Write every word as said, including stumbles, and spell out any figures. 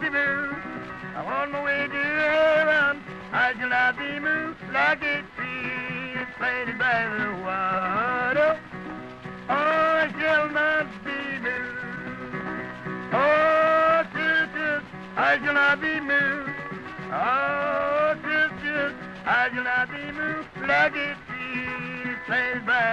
be moved. On my way to heaven, I shall not be moved like a tree planted by the water. Oh, I shall not be moved. Oh, toot, toot, I shall not be moved. Oh, toot, toot, I shall not be moved like a tree planted by